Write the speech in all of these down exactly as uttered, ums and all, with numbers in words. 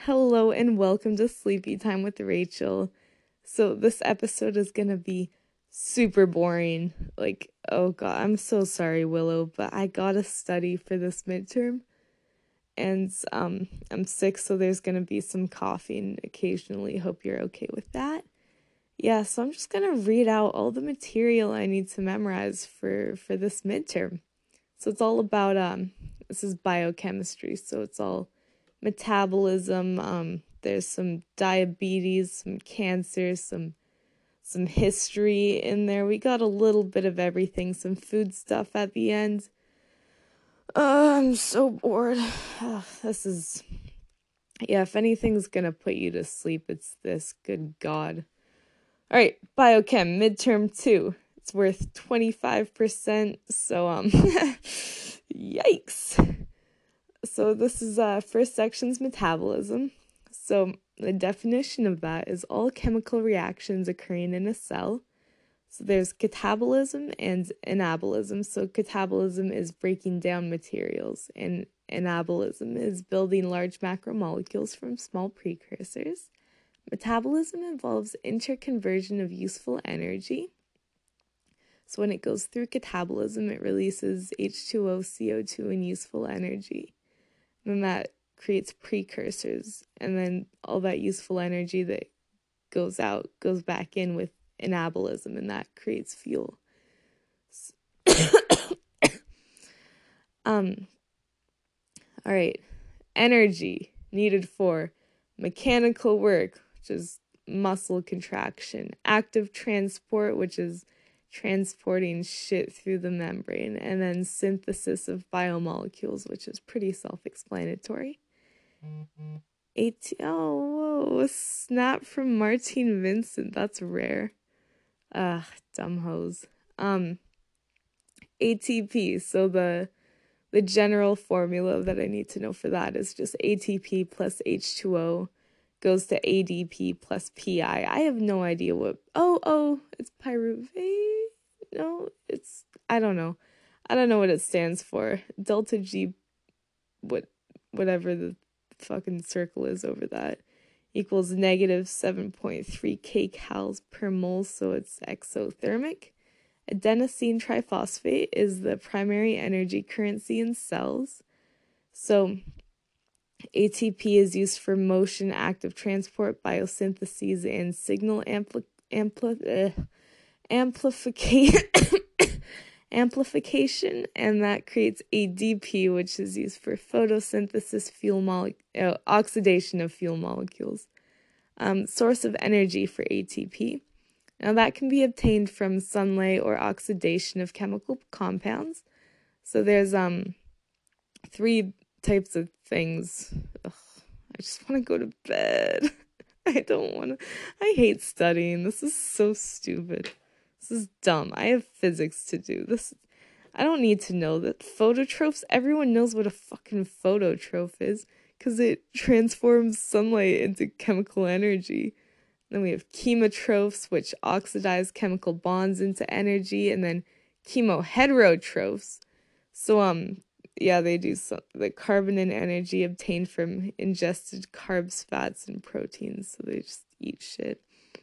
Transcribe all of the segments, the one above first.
Hello and welcome to Sleepy Time with Rachel. So this episode is gonna be super boring. Like, oh god, I'm so sorry, Willow, but I gotta study for this midterm. And um I'm sick, so there's gonna be some coughing occasionally. Hope you're okay with that. Yeah, so I'm just gonna read out all the material I need to memorize for for this midterm. So it's all about um this is biochemistry, so it's all metabolism, um there's some diabetes, some cancer, some some history in there. We got a little bit of everything, some food stuff at the end. Uh, I'm so bored. Ugh, this is yeah, if anything's gonna put you to sleep, it's this. Good God. All right, biochem midterm two. It's worth twenty-five percent. So um yikes. So this is uh first section's metabolism. So the definition of that is all chemical reactions occurring in a cell. So there's catabolism and anabolism. So catabolism is breaking down materials, and anabolism is building large macromolecules from small precursors. Metabolism involves interconversion of useful energy. So when it goes through catabolism, it releases H two O, C O two, and useful energy. And then that creates precursors. And then all that useful energy that goes out goes back in with anabolism, and that creates fuel. um. All right. Energy needed for mechanical work, which is muscle contraction, active transport, which is transporting shit through the membrane, and then synthesis of biomolecules, which is pretty self-explanatory. Mm-hmm. Eight oh, whoa, a snap from Martine Vincent. That's rare. Ugh, dumb hoes. Um, A T P. So the the general formula that I need to know for that is just A T P plus H two O goes to A D P plus P I. I have no idea what. Oh, oh, it's pyruvate. No, it's, I don't know. I don't know what it stands for. Delta G, what, whatever the fucking circle is over that, equals negative seven point three kcals per mole, so it's exothermic. Adenosine triphosphate is the primary energy currency in cells. So A T P is used for motion, active transport, biosynthesis, and signal ampli- ampli- uh, amplification. amplification, and that creates A D P, which is used for photosynthesis, fuel mole- uh, oxidation of fuel molecules. Um, source of energy for A T P. Now that can be obtained from sunlight or oxidation of chemical compounds. So there's um three types of things. Ugh, I just want to go to bed. I don't want to. I hate studying. This is so stupid. This is dumb. I have physics to do. This, I don't need to know that. Phototrophs, everyone knows what a fucking phototroph is, because it transforms sunlight into chemical energy. Then we have chemotrophs, which oxidize chemical bonds into energy, and then chemoheterotrophs. So, um, yeah, they do some, the carbon and energy obtained from ingested carbs, fats, and proteins. So they just eat shit.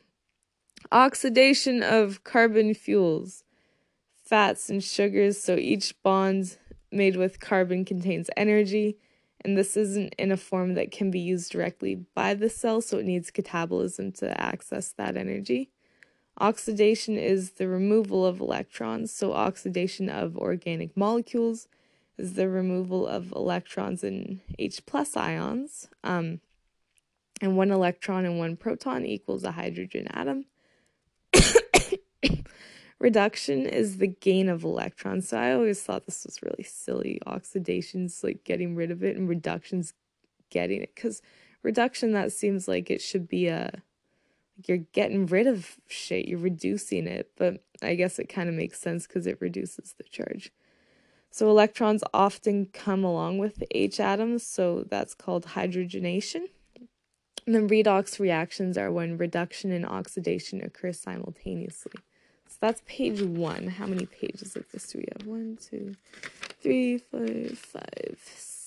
Oxidation of carbon fuels, fats, and sugars. So each bond made with carbon contains energy, and this isn't in a form that can be used directly by the cell, so it needs catabolism to access that energy. Oxidation is the removal of electrons, so oxidation of organic molecules is the removal of electrons in H plus ions, um, and one electron and one proton equals a hydrogen atom. Reduction is the gain of electrons. So I always thought this was really silly. Oxidation's like getting rid of it, and reduction's getting it. Because reduction, that seems like it should be a, like you're getting rid of shit, you're reducing it. But I guess it kind of makes sense because it reduces the charge. So electrons often come along with the H atoms, so that's called hydrogenation. And then redox reactions are when reduction and oxidation occur simultaneously. So that's page one. How many pages of this do we have? One, two, three, four, five,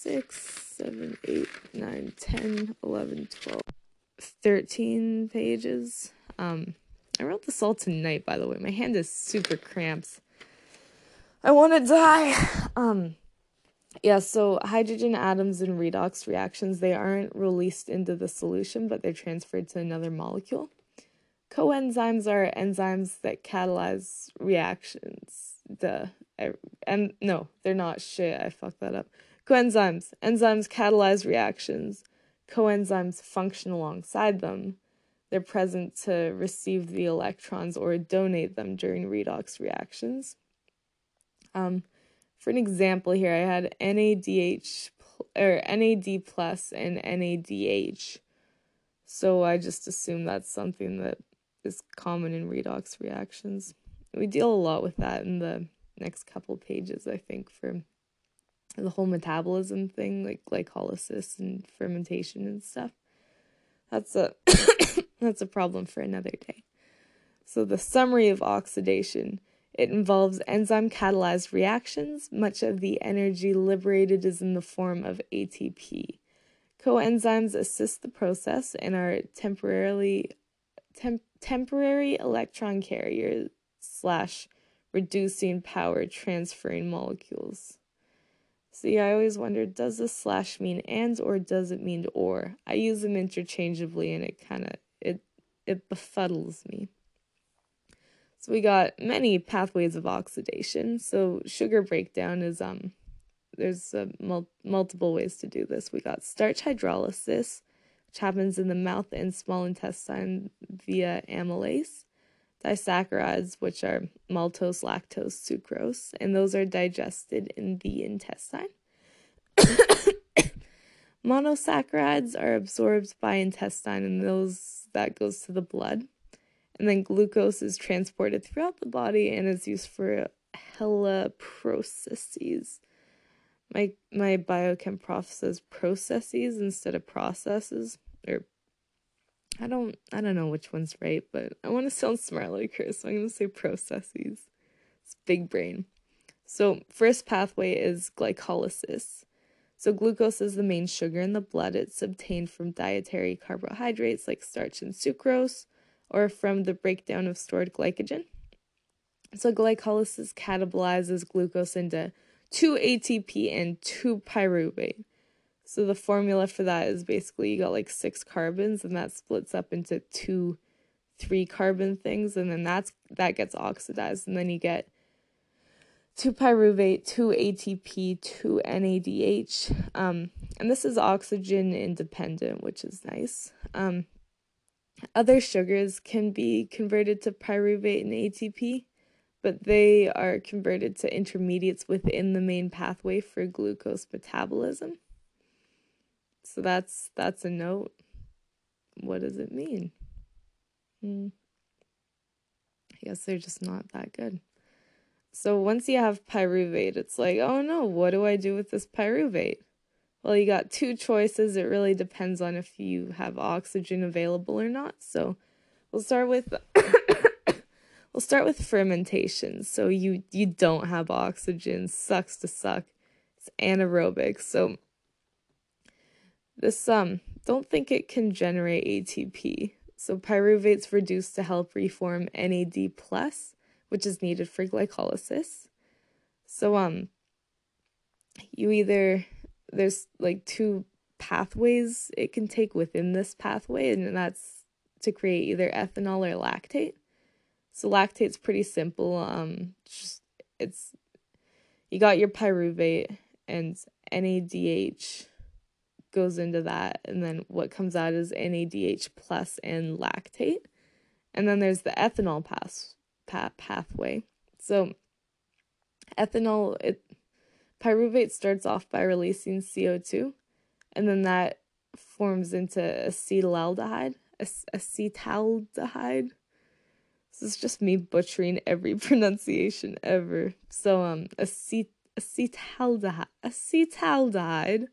six, seven, eight, nine, ten, eleven, twelve, thirteen pages. Um, I wrote this all tonight, by the way. My hand is super cramped. I want to die. Um, yeah, so hydrogen atoms in redox reactions, they aren't released into the solution, but they're transferred to another molecule. Coenzymes are enzymes that catalyze reactions. Duh. And no, they're not. Shit, I fucked that up. Coenzymes. Enzymes catalyze reactions. Coenzymes function alongside them. They're present to receive the electrons or donate them during redox reactions. Um, for an example here, I had N A D H or N A D plus and N A D H. So I just assume that's something that is common in redox reactions. We deal a lot with that in the next couple pages, I think, for the whole metabolism thing, like glycolysis and fermentation and stuff. That's a that's a problem for another day. So the summary of oxidation, it involves enzyme catalyzed reactions. Much of the energy liberated is in the form of A T P. Coenzymes assist the process and are temporarily temp, temporary electron carriers slash reducing power transferring molecules. See, I always wondered, does this slash mean and or does it mean or? I use them interchangeably and it kind of, it, it befuddles me. So we got many pathways of oxidation. So sugar breakdown is, um, there's uh, mul- multiple ways to do this. We got starch hydrolysis, which happens in the mouth and small intestine via amylase. Disaccharides, which are maltose, lactose, sucrose, and those are digested in the intestine. Monosaccharides are absorbed by intestine, and those that goes to the blood. And then glucose is transported throughout the body and is used for hella processes. My my biochem prof says processes instead of processes, or I don't I don't know which one's right, but I want to sound smart like her, so I'm going to say processes. It's big brain. So first pathway is glycolysis. So glucose is the main sugar in the blood. It's obtained from dietary carbohydrates like starch and sucrose, or from the breakdown of stored glycogen. So glycolysis catabolizes glucose into two A T P and two pyruvate. So the formula for that is basically you got like six carbons and that splits up into two three carbon things, and then that's that gets oxidized, and then you get two pyruvate, two A T P, two N A D H. Um, and this is oxygen independent, which is nice. Um, other sugars can be converted to pyruvate and A T P, but they are converted to intermediates within the main pathway for glucose metabolism. So that's that's a note. What does it mean? Hmm. I guess they're just not that good. So once you have pyruvate, it's like, oh no, what do I do with this pyruvate? Well, you got two choices. It really depends on if you have oxygen available or not. So we'll start with we'll start with fermentation. So you you don't have oxygen. Sucks to suck. It's anaerobic. So this um don't think it can generate A T P. So pyruvate's reduced to help reform N A D plus, which is needed for glycolysis. So um you either there's like two pathways it can take within this pathway, and that's to create either ethanol or lactate. So lactate's pretty simple. Um just it's you got your pyruvate and N A D H goes into that, and then what comes out is N A D H plus and lactate. And then there's the ethanol path, path pathway. So ethanol, it pyruvate starts off by releasing C O two, and then that forms into acetaldehyde. Acetaldehyde. This is just me butchering every pronunciation ever. So um, acet acetaldehyde, acetaldehyde.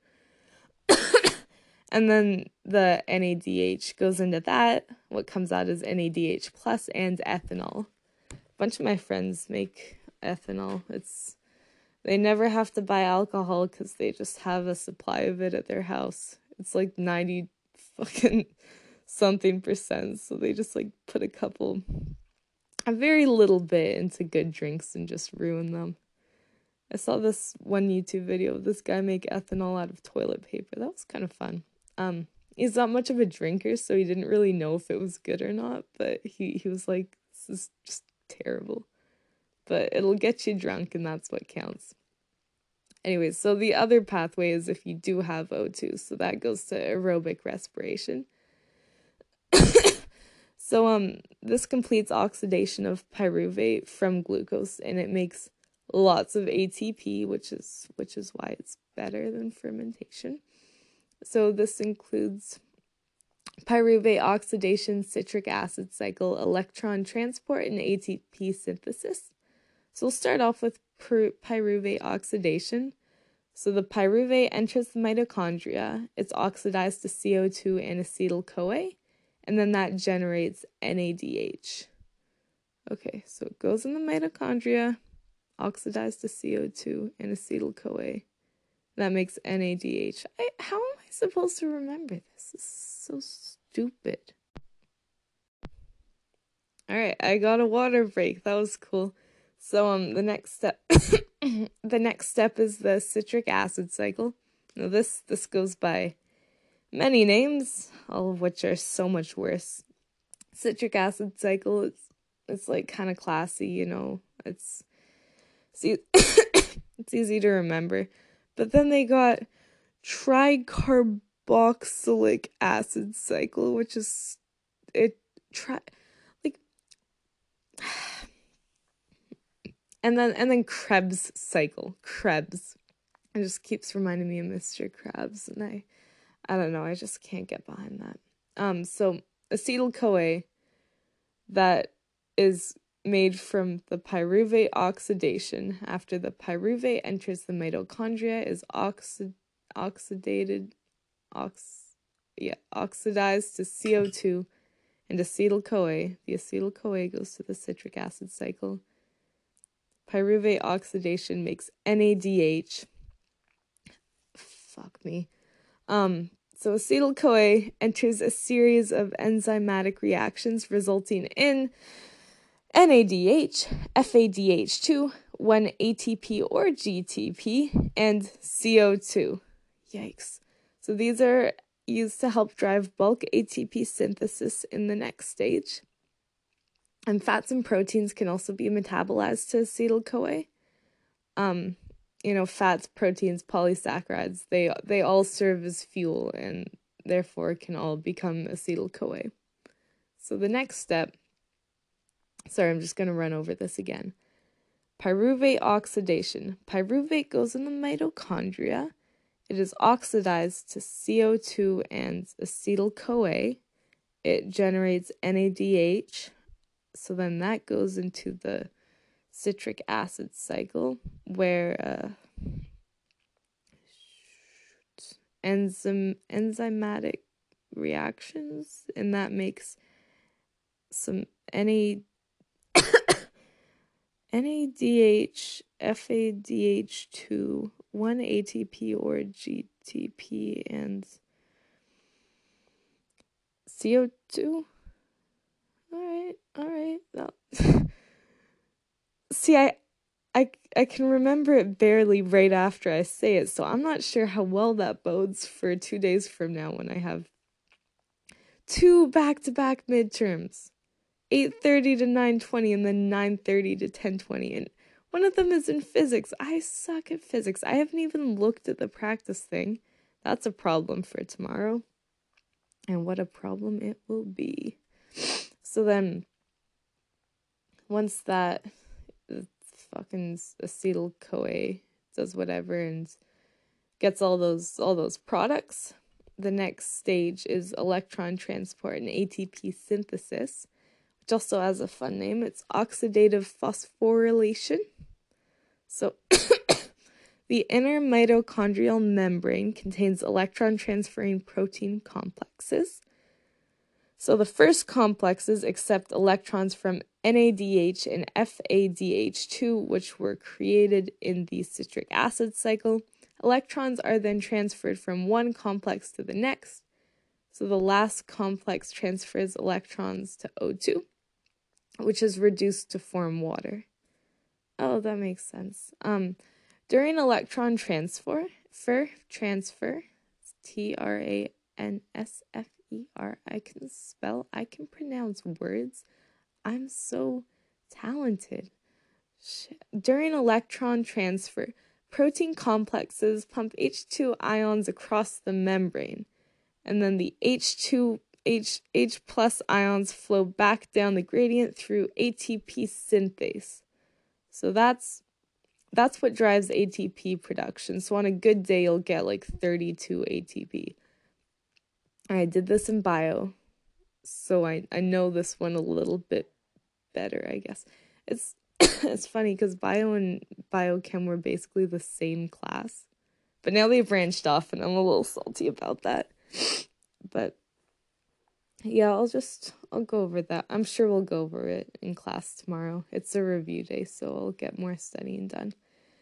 And then the N A D H goes into that. What comes out is N A D H plus and ethanol. A bunch of my friends make ethanol. It's They never have to buy alcohol because they just have a supply of it at their house. It's like ninety fucking something percent. So they just like put a couple, a very little bit into good drinks and just ruin them. I saw this one YouTube video of this guy make ethanol out of toilet paper. That was kind of fun. Um, he's not much of a drinker, so he didn't really know if it was good or not, but he, he was like, this is just terrible. But it'll get you drunk, and that's what counts. Anyways, so the other pathway is if you do have O two, so that goes to aerobic respiration. So um, this completes oxidation of pyruvate from glucose, and it makes lots of A T P, which is which is why it's better than fermentation. So this includes pyruvate oxidation, citric acid cycle, electron transport, and A T P synthesis. So we'll start off with pyruvate oxidation. So the pyruvate enters the mitochondria. It's oxidized to C O two and acetyl-CoA, and then that generates N A D H. Okay, so it goes in the mitochondria, oxidized to C O two and acetyl-CoA. That makes N A D H. I, how am I supposed to remember this? This is so stupid. Alright, I got a water break. That was cool. So um, the next step, the next step is the citric acid cycle. Now this this goes by many names, all of which are so much worse. Citric acid cycle. It's it's like kind of classy, you know. It's see, it's easy to remember. But then they got tricarboxylic acid cycle, which is it tri like. And then and then Krebs cycle. Krebs. It just keeps reminding me of Mister Krabs, and I I don't know, I just can't get behind that. Um so acetyl-CoA, that is made from the pyruvate oxidation. After the pyruvate enters the mitochondria, is oxi- oxidated ox yeah, oxidized to C O two and acetyl-CoA. The acetyl-CoA goes to the citric acid cycle. Pyruvate oxidation makes N A D H. Fuck me. Um, so acetyl-CoA enters a series of enzymatic reactions resulting in N A D H, F A D H two, one A T P or G T P, and C O two. Yikes. So these are used to help drive bulk A T P synthesis in the next stage. And fats and proteins can also be metabolized to acetyl-CoA. Um, you know, fats, proteins, polysaccharides, they they all serve as fuel and therefore can all become acetyl-CoA. So the next step, sorry, I'm just going to run over this again. Pyruvate oxidation. Pyruvate goes in the mitochondria. It is oxidized to C O two and acetyl-CoA. It generates N A D H. So then that goes into the citric acid cycle, where uh, enzyme enzymatic reactions, and that makes some N A N A D H, F A D H two, one A T P or G T P, and C O two. Alright, alright. No. See, I, I, I can remember it barely right after I say it, so I'm not sure how well that bodes for two days from now when I have two back-to-back midterms. eight thirty to nine twenty and then nine thirty to ten twenty, and one of them is in physics. I suck at physics. I haven't even looked at the practice thing. That's a problem for tomorrow. And what a problem it will be. So then, once that fucking acetyl-CoA does whatever and gets all those all those products, the next stage is electron transport and A T P synthesis, which also has a fun name. It's oxidative phosphorylation. So the inner mitochondrial membrane contains electron transferring protein complexes. So the first complexes accept electrons from N A D H and F A D H two, which were created in the citric acid cycle. Electrons are then transferred from one complex to the next. So the last complex transfers electrons to O two, which is reduced to form water. Oh, that makes sense. Um, during electron transfer, for transfer, T R A N S F E R, I can spell, I can pronounce words. I'm so talented. Shit. During electron transfer, protein complexes pump H two ions across the membrane, and then the H two H, H plus ions flow back down the gradient through A T P synthase. So that's that's what drives A T P production. So on a good day, you'll get like thirty-two A T P. I did this in bio, so I, I know this one a little bit better, I guess. It's it's funny because bio and biochem were basically the same class, but now they've branched off, and I'm a little salty about that. But yeah, I'll just I'll go over that. I'm sure we'll go over it in class tomorrow. It's a review day, so I'll get more studying done.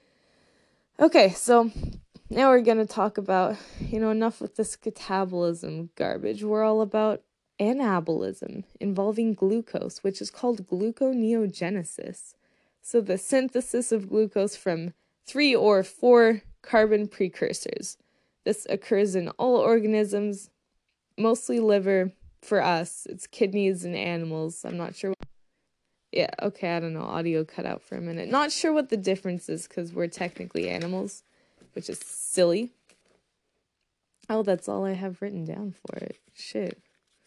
Okay, so now we're going to talk about, you know, enough with this catabolism garbage. We're all about anabolism involving glucose, which is called gluconeogenesis. So the synthesis of glucose from three or four carbon precursors. This occurs in all organisms, mostly liver. For us, it's kidneys in animals. I'm not sure. Yeah, okay, I don't know. Audio cut out for a minute. Not sure what the difference is because we're technically animals, which is silly. Oh, that's all I have written down for it. Shit.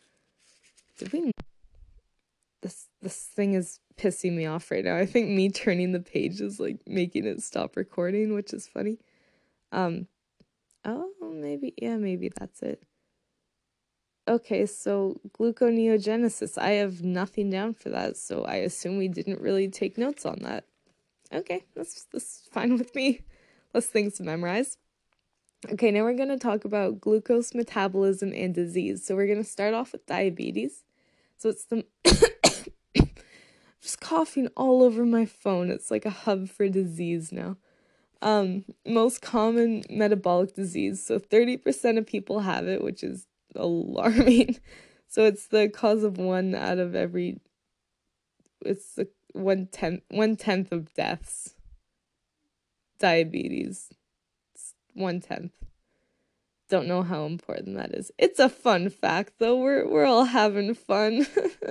Did we... This, this thing is pissing me off right now. I think me turning the page is, like, making it stop recording, which is funny. Um, oh, maybe, yeah, maybe that's it. Okay, so gluconeogenesis. I have nothing down for that, so I assume we didn't really take notes on that. Okay, that's, that's fine with me. Less things to memorize. Okay, now we're going to talk about glucose metabolism and disease. So we're going to start off with diabetes. So it's the... just coughing all over my phone. It's like a hub for disease now. Um, most common metabolic disease. So thirty percent of people have it, which is alarming. So it's the cause of one out of every, it's the one tenth one tenth of deaths. Diabetes. It's one tenth. Don't know how important that is. It's a fun fact though. We're we're all having fun.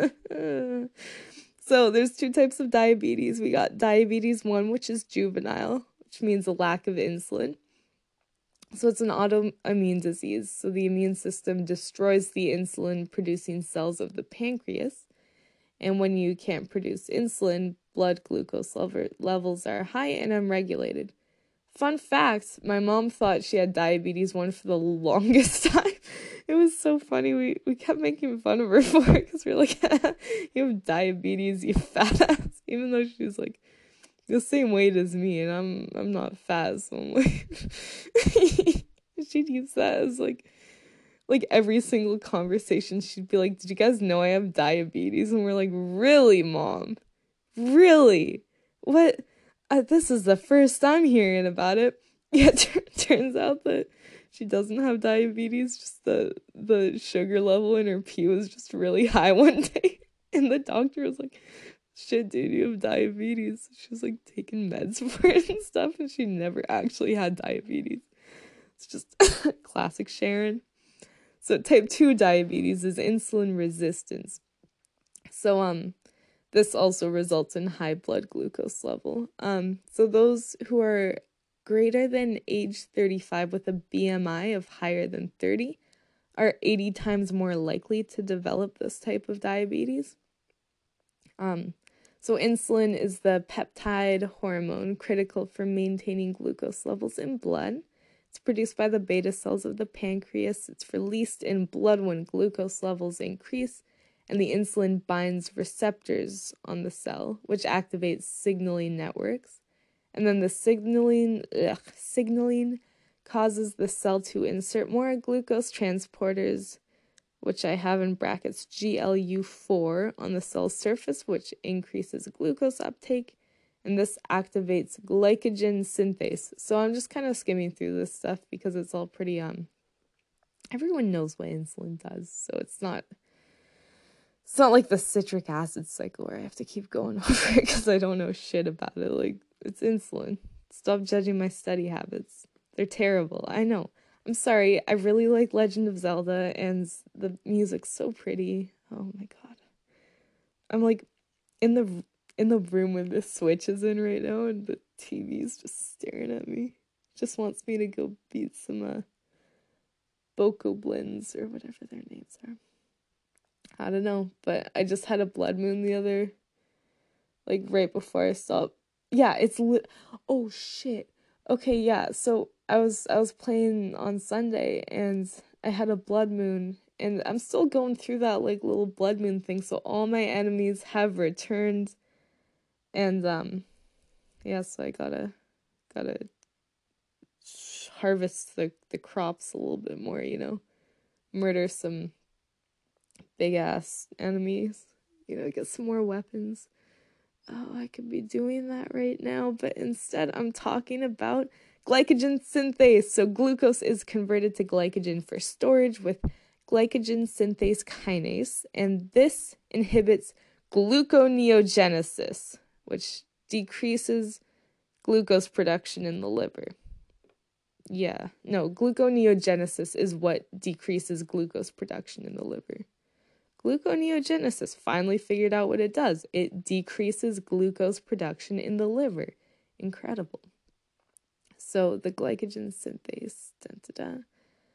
So there's two types of diabetes. We got diabetes one, which is juvenile, which means a lack of insulin. So it's an autoimmune disease. So the immune system destroys the insulin-producing cells of the pancreas. And when you can't produce insulin, blood glucose level, levels are high and unregulated. Fun fact, my mom thought she had diabetes one for the longest time. It was so funny. We, we kept making fun of her for it because we were like, you have diabetes, you fat ass. Even though she was like the same weight as me, and I'm I'm not fat, so I'm like she'd use that as like like every single conversation. She'd be like, "Did you guys know I have diabetes?" And we're like, "Really, Mom? Really? What? Uh, this is the first I'm hearing about it." Yeah, t- turns out that she doesn't have diabetes. Just the the sugar level in her pee was just really high one day, and the doctor was like, shit, dude, you have diabetes. She was like taking meds for it and stuff, and she never actually had diabetes. It's just classic Sharon. So type two diabetes is insulin resistance. So um this also results in high blood glucose level. Um so those who are greater than age thirty-five with a B M I of higher than thirty are eighty times more likely to develop this type of diabetes. Um So insulin is the peptide hormone critical for maintaining glucose levels in blood. It's produced by the beta cells of the pancreas. It's released in blood when glucose levels increase, and the insulin binds receptors on the cell, which activates signaling networks. And then the signaling, ugh, signaling causes the cell to insert more glucose transporters, which I have in brackets G L U four on the cell surface, which increases glucose uptake, and this activates glycogen synthase. So I'm just kind of skimming through this stuff because it's all pretty, um, everyone knows what insulin does, so it's not, it's not like the citric acid cycle where I have to keep going over it because I don't know shit about it. Like, it's insulin. Stop judging my study habits. They're terrible. I know. I'm sorry. I really like Legend of Zelda, and the music's so pretty. Oh my god. I'm like in the in the room where the Switch is in right now, and the T V's just staring at me. Just wants me to go beat some uh, Bokoblins or whatever their names are. I don't know, but I just had a blood moon the other, like right before I stopped. Yeah, it's lit. Oh shit. Okay, yeah. So I was I was playing on Sunday and I had a blood moon, and I'm still going through that like little blood moon thing. So all my enemies have returned, and um, yeah. So I gotta gotta harvest the the crops a little bit more. You know, murder some big ass enemies. You know, get some more weapons. Oh, I could be doing that right now, but instead I'm talking about glycogen synthase. So glucose is converted to glycogen for storage with glycogen synthase kinase, and this inhibits gluconeogenesis, which decreases glucose production in the liver. Yeah, no, gluconeogenesis is what decreases glucose production in the liver. Gluconeogenesis finally figured out what it does. It decreases glucose production in the liver. Incredible. So the glycogen synthase. Dun, dun, dun.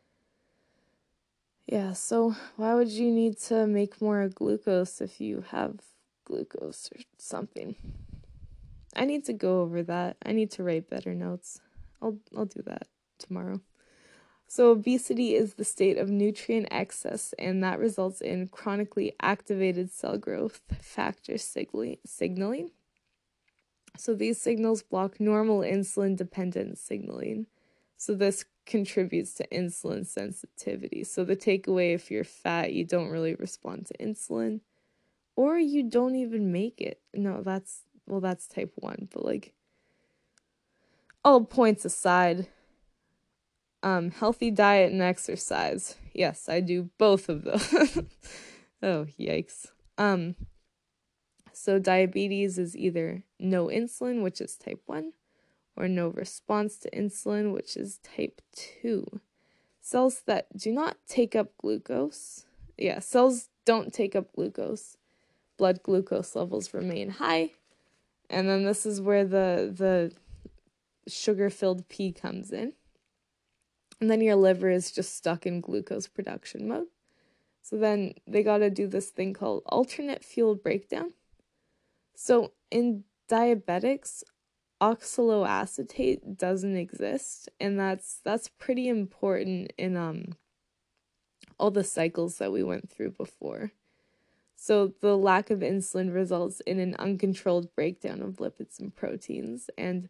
Yeah, so why would you need to make more glucose if you have glucose or something? I need to go over that. I need to write better notes. I'll I'll do that tomorrow. So obesity is the state of nutrient excess, and that results in chronically activated cell growth factor signaling. So these signals block normal insulin-dependent signaling. So this contributes to insulin sensitivity. So the takeaway, if you're fat, you don't really respond to insulin, or you don't even make it. No, that's, well, that's type one, but like, all points aside, Um, healthy diet and exercise. Yes, I do both of those. Oh, yikes. Um, so diabetes is either no insulin, which is type one, or no response to insulin, which is type two. Cells that do not take up glucose. Yeah, cells don't take up glucose. Blood glucose levels remain high. And then this is where the, the sugar-filled pea comes in. And then your liver is just stuck in glucose production mode. So then they got to do this thing called alternate fuel breakdown. So in diabetics, oxaloacetate doesn't exist, and that's that's pretty important in um all the cycles that we went through before. So the lack of insulin results in an uncontrolled breakdown of lipids and proteins, and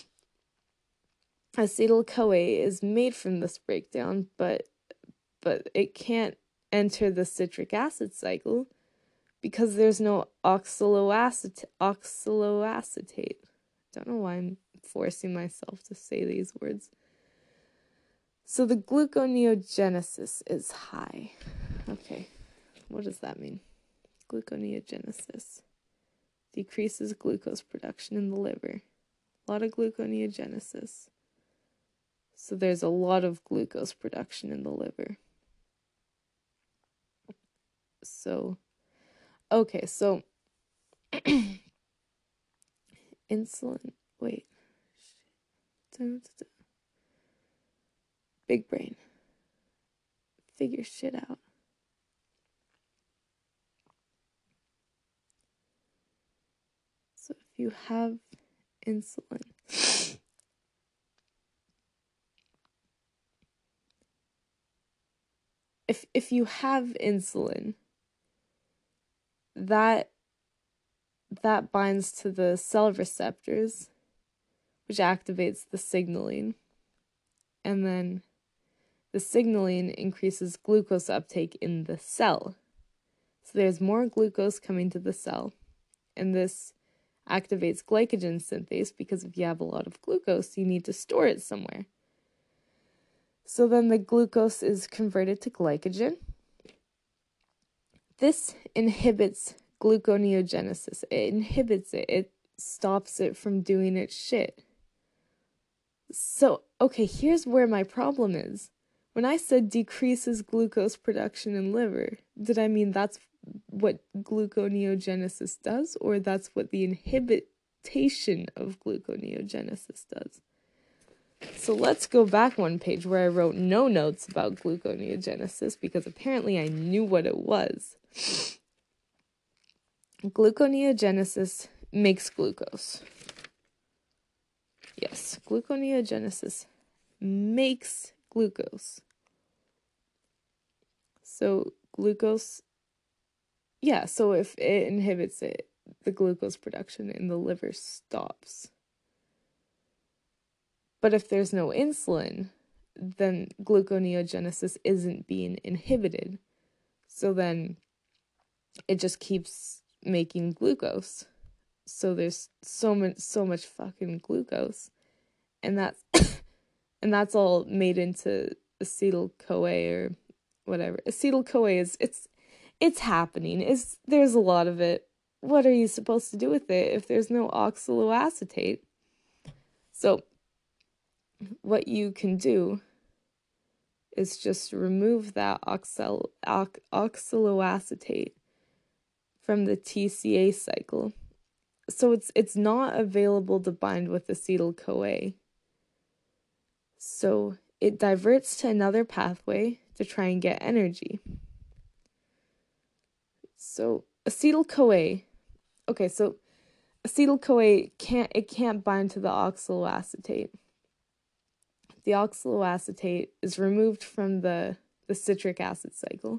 acetyl-CoA is made from this breakdown, but but it can't enter the citric acid cycle because there's no oxaloacetate. Oxaloacetate. Don't know why I'm forcing myself to say these words. So the gluconeogenesis is high. Okay, what does that mean? Gluconeogenesis decreases glucose production in the liver. A lot of gluconeogenesis. So there's a lot of glucose production in the liver. So, okay, so insulin, wait. Big brain. Figure shit out. So if you have insulin, if if you have insulin, that that binds to the cell receptors, which activates the signaling, and then the signaling increases glucose uptake in the cell. So there's more glucose coming to the cell, and this activates glycogen synthase because if you have a lot of glucose, you need to store it somewhere. So then the glucose is converted to glycogen. This inhibits gluconeogenesis. It inhibits it. It stops it from doing its shit. So, okay, here's where my problem is. When I said decreases glucose production in liver, did I mean that's what gluconeogenesis does, or that's what the inhibition of gluconeogenesis does? So let's go back one page where I wrote no notes about gluconeogenesis because apparently I knew what it was. Gluconeogenesis makes glucose. Yes, gluconeogenesis makes glucose. So glucose, yeah, so if it inhibits it, the glucose production in the liver stops. But if there's no insulin, then gluconeogenesis isn't being inhibited. So then it just keeps making glucose. So there's so much so much fucking glucose. And that's and that's all made into acetyl-CoA or whatever. Acetyl-CoA is it's it's happening. It's there's a lot of it. What are you supposed to do with it if there's no oxaloacetate? So what you can do is just remove that oxal, ox, oxaloacetate from the T C A cycle. So it's it's not available to bind with acetyl-CoA. So it diverts to another pathway to try and get energy. So acetyl-CoA, okay, so acetyl-CoA can't it can't bind to the oxaloacetate. The oxaloacetate is removed from the, the citric acid cycle.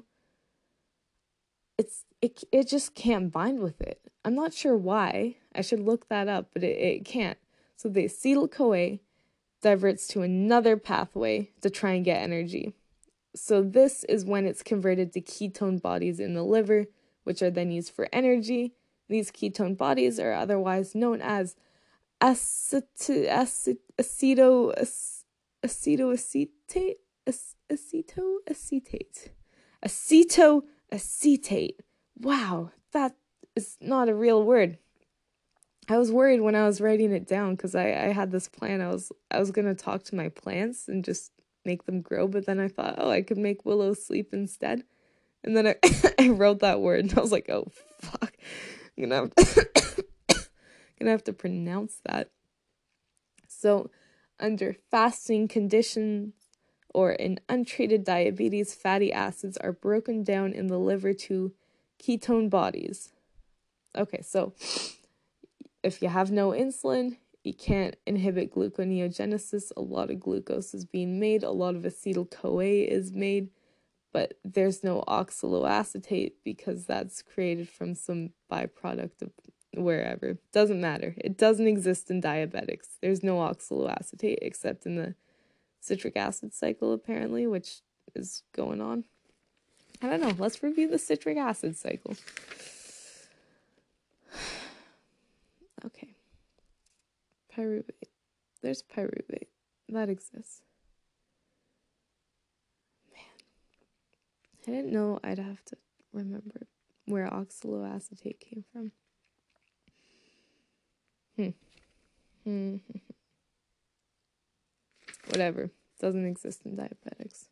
It's it it just can't bind with it. I'm not sure why. I should look that up, but it, it can't. So the acetyl-CoA diverts to another pathway to try and get energy. So this is when it's converted to ketone bodies in the liver, which are then used for energy. These ketone bodies are otherwise known as acet- acet- aceto acetoacetate acetoacetate acetoacetate. Wow, that is not a real word. I was worried when I was writing it down because I, I had this plan. I was I was gonna talk to my plants and just make them grow, but then I thought, oh, I could make Willow sleep instead. And then I, I wrote that word and I was like, oh fuck. I'm gonna have to gonna have to pronounce that. So under fasting conditions or in untreated diabetes, fatty acids are broken down in the liver to ketone bodies. Okay, so if you have no insulin, you can't inhibit gluconeogenesis. A lot of glucose is being made. A lot of acetyl-CoA is made, but there's no oxaloacetate because that's created from some byproduct of wherever. Doesn't matter. It doesn't exist in diabetics. There's no oxaloacetate except in the citric acid cycle, apparently, which is going on. I don't know. Let's review the citric acid cycle. Okay. Pyruvate. There's pyruvate. That exists. Man. I didn't know I'd have to remember where oxaloacetate came from. Hmm. Hmm. Whatever. Doesn't exist in diabetics.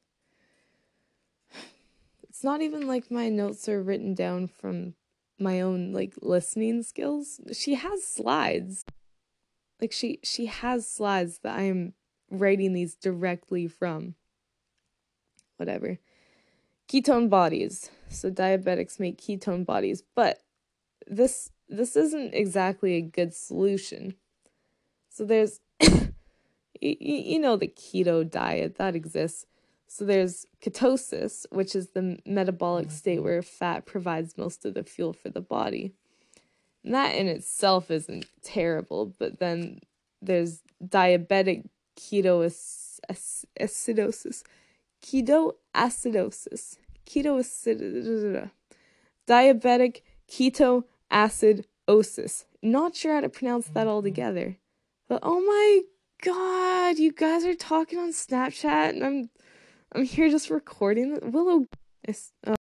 It's not even like my notes are written down from my own, like, listening skills. She has slides. Like, she, she has slides that I am writing these directly from. Whatever. Ketone bodies. So diabetics make ketone bodies. But this this isn't exactly a good solution. So there's, you, you know the keto diet, that exists. So there's ketosis, which is the metabolic state where fat provides most of the fuel for the body. And that in itself isn't terrible, but then there's diabetic ketoacidosis. ketoacidosis. Ketoacid, diabetic ketoacidosis. Not sure how to pronounce that all together. But oh my god, you guys are talking on Snapchat and I'm I'm here just recording. Willow is oh.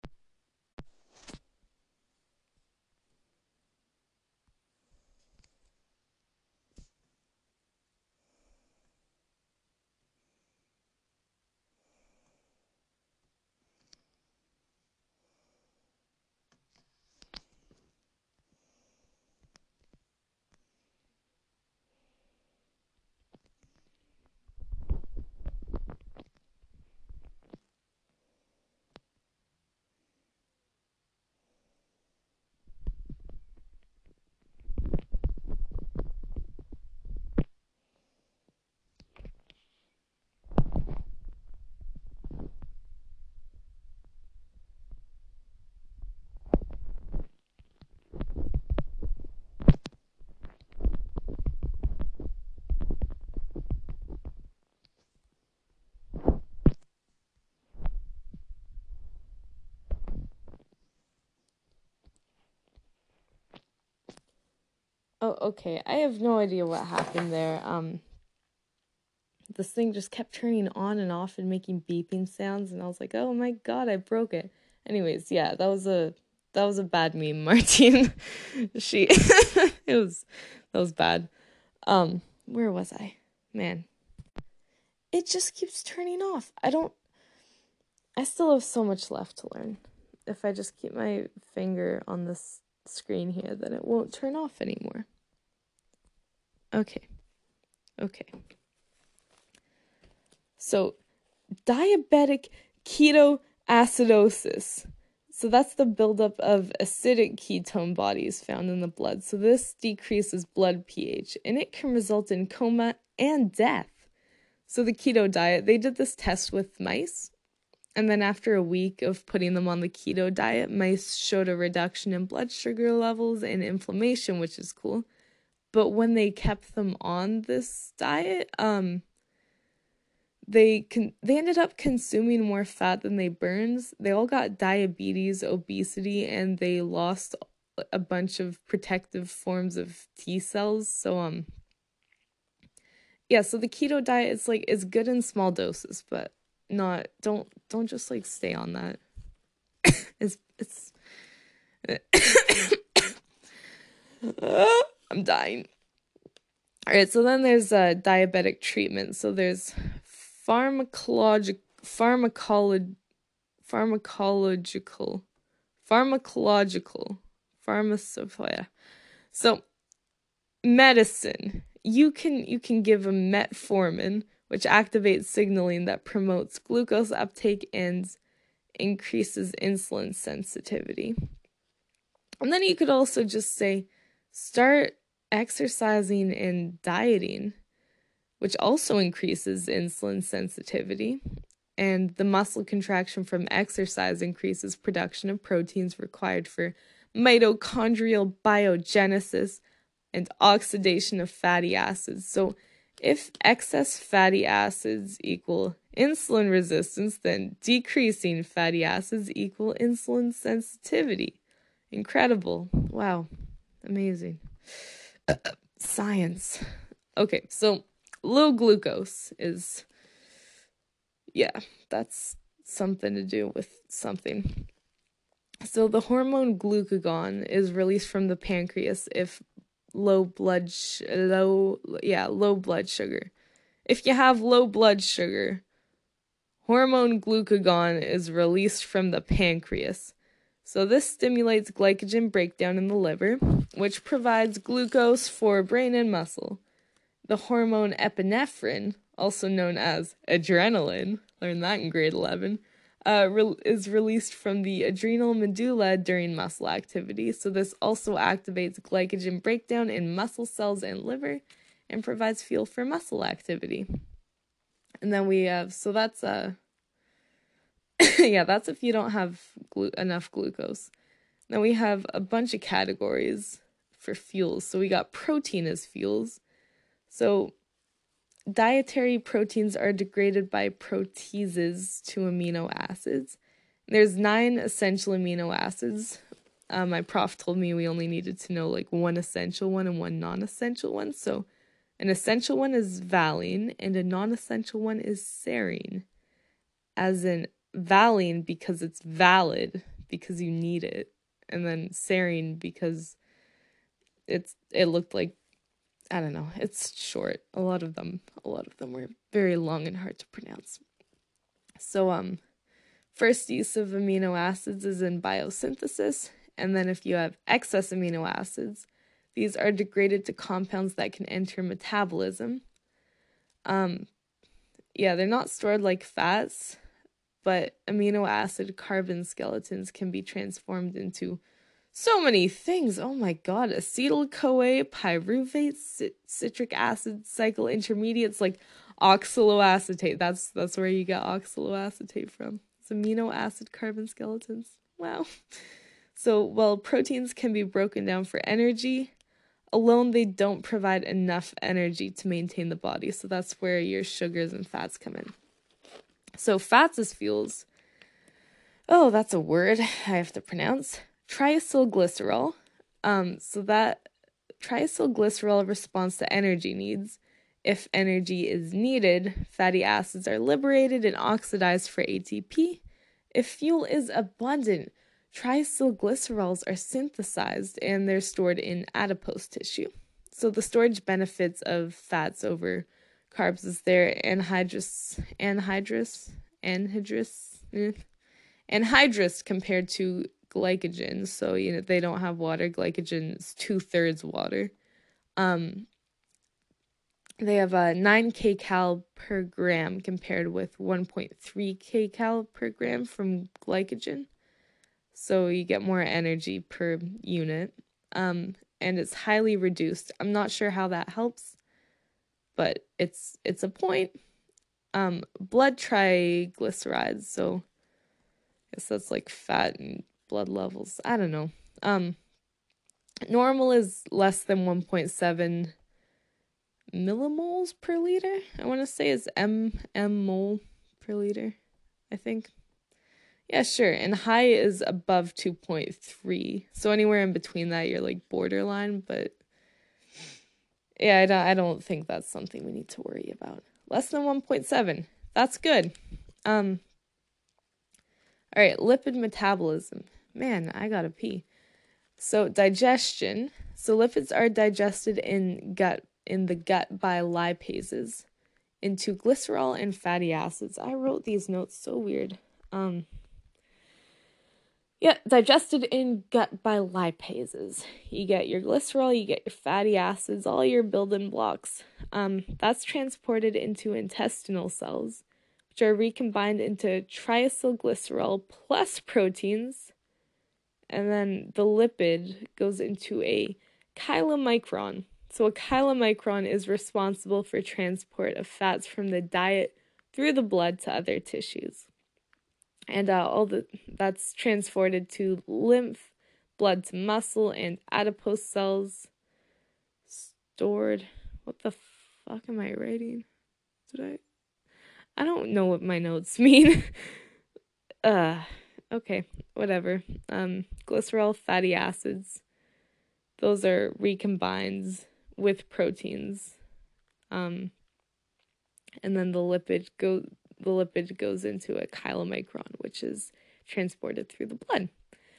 Oh, okay. I have no idea what happened there. Um, this thing just kept turning on and off and making beeping sounds, and I was like, "Oh my god, I broke it." Anyways, yeah, that was a that was a bad meme, Martine. she, it was that was bad. Um, where was I? Man, it just keeps turning off. I don't. I still have so much left to learn. If I just keep my finger on this screen here, then it won't turn off anymore. Okay. Okay. So, diabetic ketoacidosis. So that's the buildup of acidic ketone bodies found in the blood. So this decreases blood pH, and it can result in coma and death. So the keto diet, they did this test with mice, and then after a week of putting them on the keto diet, mice showed a reduction in blood sugar levels and inflammation, which is cool. But when they kept them on this diet, um, they con- they ended up consuming more fat than they burned. They all got diabetes, obesity, and they lost a bunch of protective forms of T cells. So um, yeah. So the keto diet is like it's good in small doses, but not don't don't just like stay on that. it's it's. I'm dying. All right, so then there's uh, diabetic treatment. So there's pharmacologic, pharmacolo- pharmacological, pharmacological, pharmacopoeia. So medicine. You can you can give a metformin, which activates signaling that promotes glucose uptake and increases insulin sensitivity. And then you could also just say, start exercising and dieting, which also increases insulin sensitivity. And the muscle contraction from exercise increases production of proteins required for mitochondrial biogenesis and oxidation of fatty acids. So if excess fatty acids equal insulin resistance, then decreasing fatty acids equal insulin sensitivity. Incredible. Wow. Amazing. Uh, science. Okay, so low glucose is, yeah, that's something to do with something. So the hormone glucagon is released from the pancreas if low blood, sh- low, yeah, low blood sugar. If you have low blood sugar, hormone glucagon is released from the pancreas. So this stimulates glycogen breakdown in the liver, which provides glucose for brain and muscle. The hormone epinephrine, also known as adrenaline, learned that in grade eleven, uh, re- is released from the adrenal medulla during muscle activity. So this also activates glycogen breakdown in muscle cells and liver and provides fuel for muscle activity. And then we have, so that's, uh, yeah, that's if you don't have glu- enough glucose. Then we have a bunch of categories for fuels. So we got protein as fuels. So dietary proteins are degraded by proteases to amino acids. There's nine essential amino acids. Um, my prof told me we only needed to know like one essential one and one non-essential one. So an essential one is valine and a non-essential one is serine. As in valine because it's valid, because you need it. And then serine because it's it looked like, I don't know, it's short. A lot of them, a lot of them were very long and hard to pronounce. So, um, first use of amino acids is in biosynthesis, and then if you have excess amino acids, these are degraded to compounds that can enter metabolism. Um, yeah, they're not stored like fats, but amino acid carbon skeletons can be transformed into so many things. Oh my god. Acetyl-CoA, pyruvate, c- citric acid cycle intermediates like oxaloacetate. That's that's where you get oxaloacetate from. It's amino acid carbon skeletons. Wow. So while proteins can be broken down for energy, alone they don't provide enough energy to maintain the body. So that's where your sugars and fats come in. So fats as fuels. Oh, that's a word I have to pronounce. Triacylglycerol. Um, so that triacylglycerol responds to energy needs. If energy is needed, fatty acids are liberated and oxidized for A T P. If fuel is abundant, triacylglycerols are synthesized and they're stored in adipose tissue. So the storage benefits of fats over carbs is their anhydrous, anhydrous, anhydrous, eh, anhydrous compared to glycogen. So, you know, they don't have water. Glycogen is two-thirds water. Um, they have a nine kcal per gram compared with one point three kcal per gram from glycogen. So you get more energy per unit. Um, and it's highly reduced. I'm not sure how that helps, but it's it's a point. Um, blood triglycerides, so I guess that's like fat and blood levels. I don't know. Um, normal is less than one point seven millimoles per liter. I want to say it's m m mole per liter, I think. Yeah, sure. And high is above two point three. So anywhere in between that, you're like borderline. But yeah, I don't, I don't think that's something we need to worry about. Less than one point seven. That's good. Um. All right, lipid metabolism. Man, I gotta pee. So digestion. So lipids are digested in gut in the gut by lipases into glycerol and fatty acids. I wrote these notes so weird. Um. Yeah, digested in gut by lipases. You get your glycerol, you get your fatty acids, all your building blocks. Um, that's transported into intestinal cells, which are recombined into triacylglycerol plus proteins. And then the lipid goes into a chylomicron. So a chylomicron is responsible for transport of fats from the diet through the blood to other tissues. And uh, all the that's transported to lymph, blood to muscle, and adipose cells. Stored. What the fuck am I writing? Did I? I don't know what my notes mean. uh, okay, whatever. Um, glycerol, fatty acids. Those are recombined with proteins. Um, and then the lipid go the lipid goes into a chylomicron, which is transported through the blood.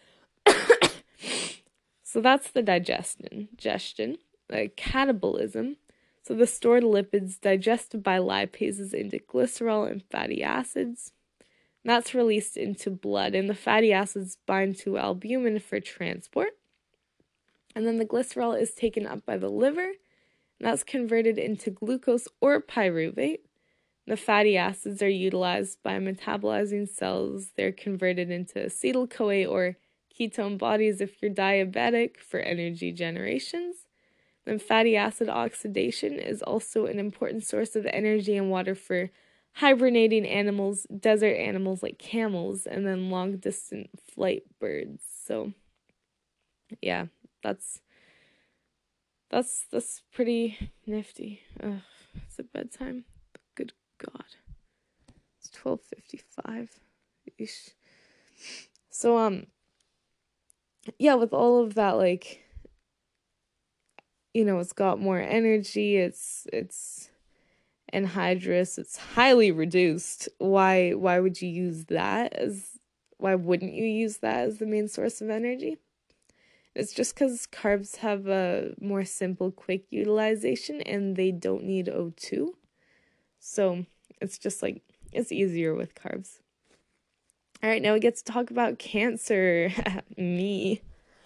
So that's the digestion. Digestion, like catabolism. So the stored lipids digested by lipases into glycerol and fatty acids. And that's released into blood, and the fatty acids bind to albumin for transport. And then the glycerol is taken up by the liver, and that's converted into glucose or pyruvate. The fatty acids are utilized by metabolizing cells. They're converted into acetyl-CoA or ketone bodies if you're diabetic for energy generations. Then fatty acid oxidation is also an important source of energy and water for hibernating animals, desert animals like camels, and then long-distance flight birds. So, yeah, that's that's that's pretty nifty. Ugh. Is it bedtime? Good God. It's twelve fifty-five. Eesh. So, um, yeah, with all of that, like, you know, it's got more energy, it's, it's anhydrous, it's highly reduced. Why, why would you use that as, why wouldn't you use that as the main source of energy? It's just because carbs have a more simple, quick utilization and they don't need O two. So it's just like, it's easier with carbs. All right, now we get to talk about cancer. Me.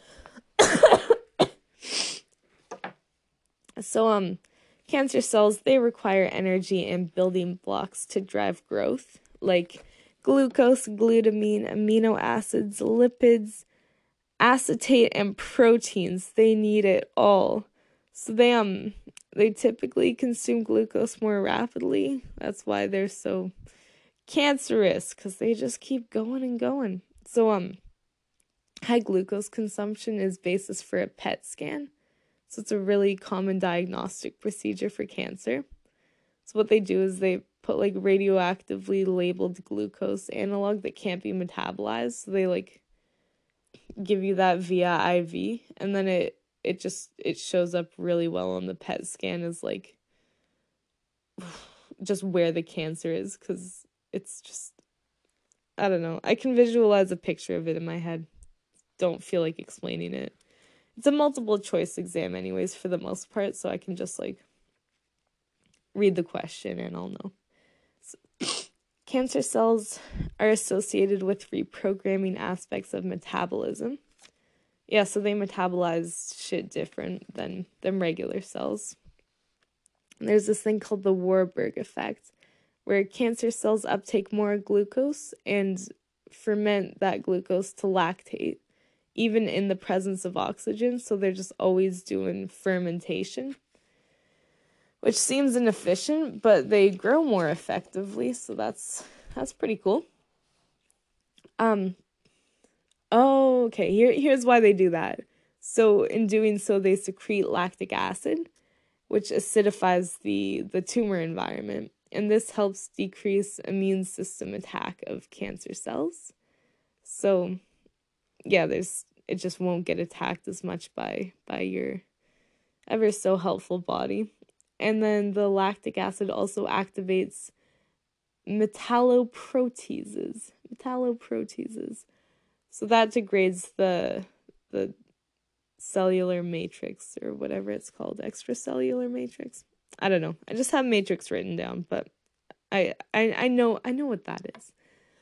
So, um, cancer cells, they require energy and building blocks to drive growth, like glucose, glutamine, amino acids, lipids, acetate, and proteins. They need it all. So they um they typically consume glucose more rapidly. That's why they're so cancerous, because they just keep going and going. So um high glucose consumption is basis for a P E T scan. So it's a really common diagnostic procedure for cancer. So what they do is they put like radioactively labeled glucose analog that can't be metabolized. So they like give you that via I V, and then it it just it shows up really well on the P E T scan as like just where the cancer is, because it's just, I don't know. I can visualize a picture of it in my head. Don't feel like explaining it. It's a multiple choice exam anyways for the most part, so I can just like read the question and I'll know. So, cancer cells are associated with reprogramming aspects of metabolism. Yeah, so they metabolize shit different than, than regular cells. And there's this thing called the Warburg effect, where cancer cells uptake more glucose and ferment that glucose to lactate, even in the presence of oxygen. So they're just always doing fermentation, which seems inefficient, but they grow more effectively. So that's that's pretty cool. Um. Oh, okay. Here, here's why they do that. So in doing so, they secrete lactic acid, which acidifies the the tumor environment, and this helps decrease immune system attack of cancer cells. So, yeah, there's it just won't get attacked as much by by your ever so helpful body. And then the lactic acid also activates metalloproteases. Metalloproteases. So that degrades the the cellular matrix, or whatever it's called, extracellular matrix. I don't know. I just have matrix written down, but I I, I know I know what that is.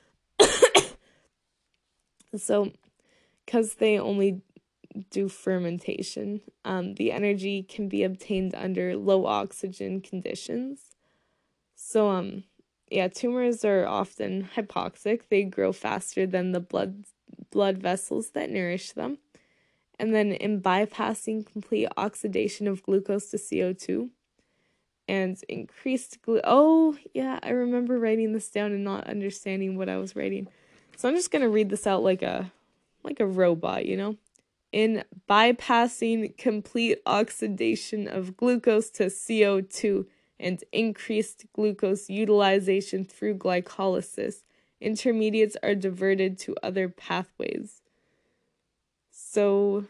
So, because they only do fermentation, um, the energy can be obtained under low oxygen conditions. So, um, yeah, tumors are often hypoxic. They grow faster than the blood blood vessels that nourish them. And then in bypassing complete oxidation of glucose to C O two and increased glu- oh yeah, I remember writing this down and not understanding what I was writing. So I'm just gonna read this out like a like a robot, you know? In bypassing complete oxidation of glucose to C O two and increased glucose utilization through glycolysis, intermediates are diverted to other pathways. So,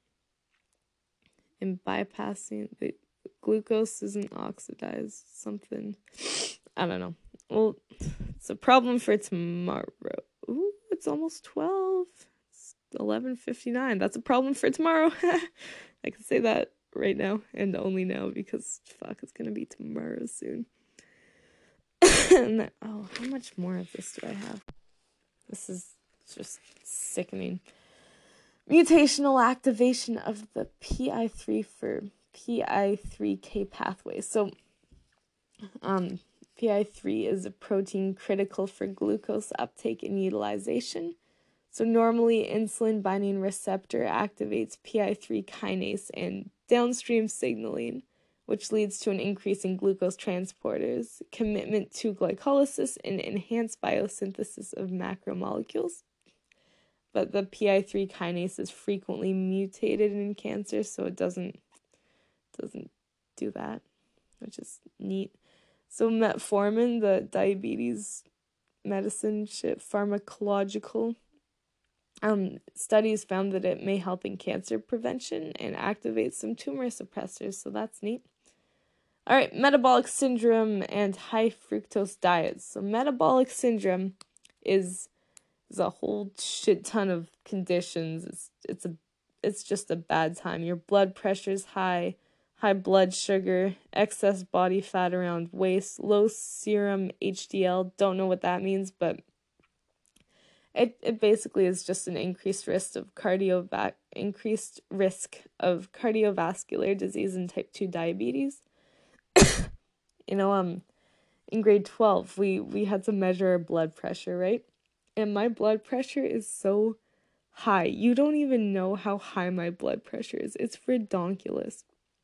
in bypassing, the glucose isn't oxidized, something, I don't know. Well, it's a problem for tomorrow. Ooh, it's almost twelve. It's eleven fifty-nine. That's a problem for tomorrow. I can say that right now, and only now, because fuck, it's gonna be tomorrow soon. And then, oh, how much more of this do I have? This is just sickening. Mutational activation of the P I three for P I three K pathway. So, um, P I three is a protein critical for glucose uptake and utilization. So normally, insulin-binding receptor activates P I three kinase and downstream signaling, which leads to an increase in glucose transporters, commitment to glycolysis, and enhanced biosynthesis of macromolecules. But the P I three kinase is frequently mutated in cancer, so it doesn't doesn't do that. which is neat. So metformin, the diabetes medicine shit, pharmacological um, studies found that it may help in cancer prevention and activate some tumor suppressors, so that's neat. All right, metabolic syndrome and high fructose diets. So metabolic syndrome is is a whole shit ton of conditions. It's it's a it's just a bad time. Your blood pressure's high, high blood sugar, excess body fat around waist, low serum H D L. Don't know what that means, but it it basically is just an increased risk of cardiova- increased risk of cardiovascular disease and type two diabetes. You know, um, in grade twelve, we, we had to measure our blood pressure, right? And my blood pressure is so high. You don't even know how high my blood pressure is. It's redonkulous.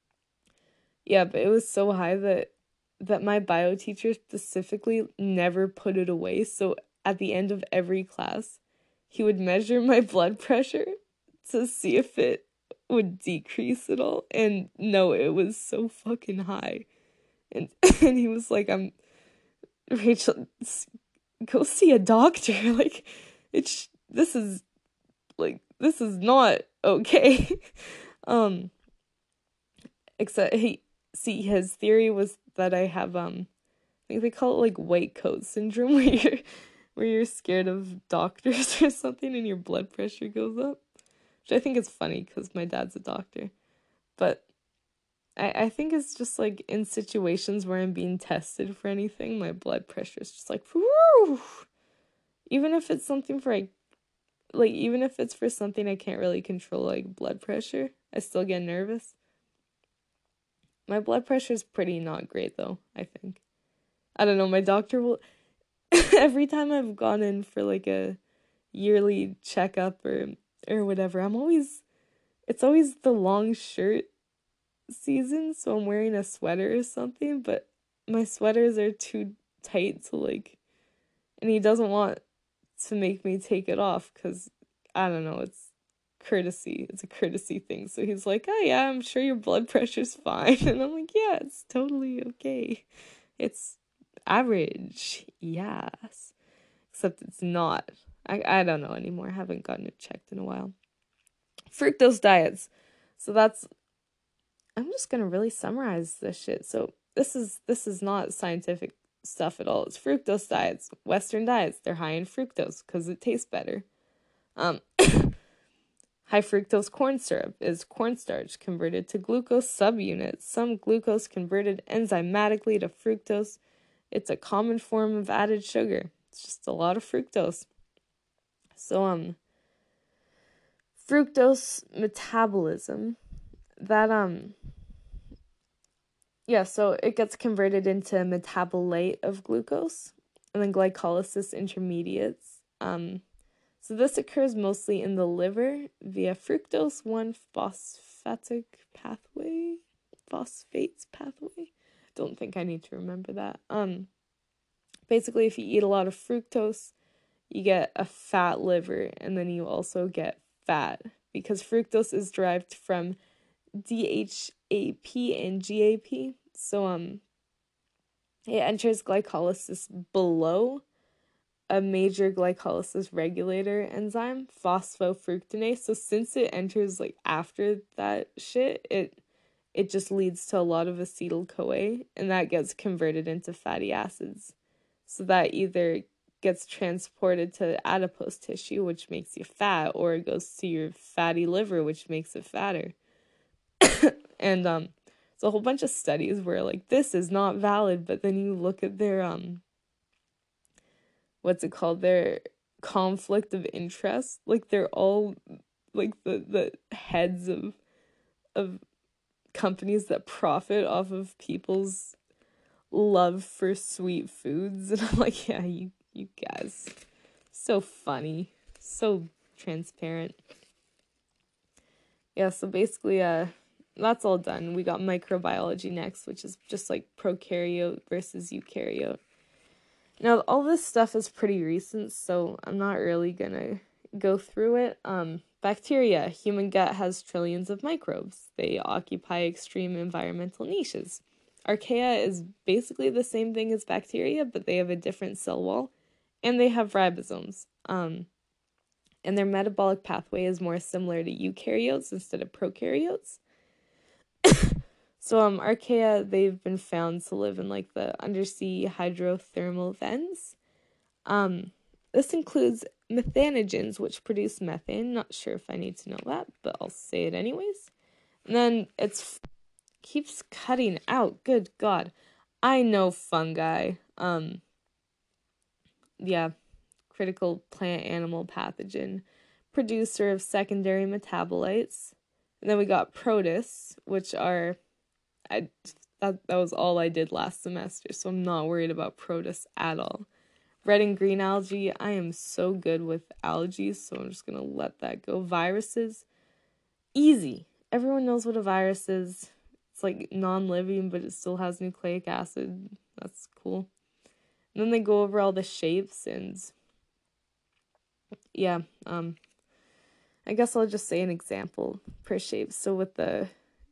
Yeah, but it was so high that that my bio teacher specifically never put it away. So at the end of every class, he would measure my blood pressure to see if it would decrease at all. And no, it was so fucking high. And and he was like, I'm Rachel, go see a doctor. Like, it's this is like this is not okay. um except he see his theory was that I have um I think they call it like white coat syndrome, where you're where you're scared of doctors or something and your blood pressure goes up. Which I think is funny because my dad's a doctor. But I, I think it's just like in situations where I'm being tested for anything, my blood pressure is just like, whoo! Even if it's something for like, like even if it's for something I can't really control, like blood pressure, I still get nervous. My blood pressure is pretty not great though, I think. I don't know, my doctor will, every time I've gone in for like a yearly checkup or or whatever, I'm always, it's always the long shirt season, so I'm wearing a sweater or something, but my sweaters are too tight to like, and he doesn't want to make me take it off because I don't know, it's courtesy, it's a courtesy thing. So he's like, oh yeah, I'm sure your blood pressure's fine. And I'm like, yeah, it's totally okay, it's average, yes, except it's not. I, I don't know anymore, I haven't gotten it checked in a while. Fructose diets, so that's, I'm just gonna really summarize this shit. So this is this is not scientific stuff at all. It's fructose diets, Western diets. They're high in fructose because it tastes better. Um, high fructose corn syrup is cornstarch converted to glucose subunits. Some glucose converted enzymatically to fructose. It's a common form of added sugar. It's just a lot of fructose. So um, fructose metabolism. That um. Yeah, so it gets converted into metabolite of glucose and then glycolysis intermediates. Um, so this occurs mostly in the liver via fructose one phosphatic pathway, phosphates pathway. Don't think I need to remember that. Um, basically, if you eat a lot of fructose, you get a fat liver, and then you also get fat because fructose is derived from D H A P and G A P. So um it enters glycolysis below a major glycolysis regulator enzyme, phosphofructinase. So since it enters like after that shit, it it just leads to a lot of acetyl-CoA, and that gets converted into fatty acids. So that either gets transported to adipose tissue, which makes you fat, or it goes to your fatty liver, which makes it fatter. And um it's a whole bunch of studies where like this is not valid, but then you look at their um what's it called, their conflict of interest, like they're all like the the heads of of companies that profit off of people's love for sweet foods. And I'm like, yeah, you you guys, so funny, so transparent. Yeah, so basically uh that's all done. We got microbiology next, which is just like prokaryote versus eukaryote. Now, all this stuff is pretty recent, so I'm not really gonna go through it. Um, bacteria. Human gut has trillions of microbes. They occupy extreme environmental niches. archaea is basically the same thing as bacteria, but they have a different cell wall, and they have ribosomes. Um, and their metabolic pathway is more similar to eukaryotes instead of prokaryotes. So um, archaea, they've been found to live in like the undersea hydrothermal vents. Um, this includes methanogens, which produce methane. Not sure if I need to know that, but I'll say it anyways. And then it's keeps cutting out. Good God. I know fungi. Um, yeah, critical plant animal pathogen, producer of secondary metabolites. And then we got protists, which are, I that that was all I did last semester, so I'm not worried about protists at all. Red and green algae, I am so good with algae, so I'm just gonna let that go. Viruses, easy. Everyone knows what a virus is. It's like non-living, but it still has nucleic acid. That's cool. And then they go over all the shapes, and yeah, um, I guess I'll just say an example per shape. So with the,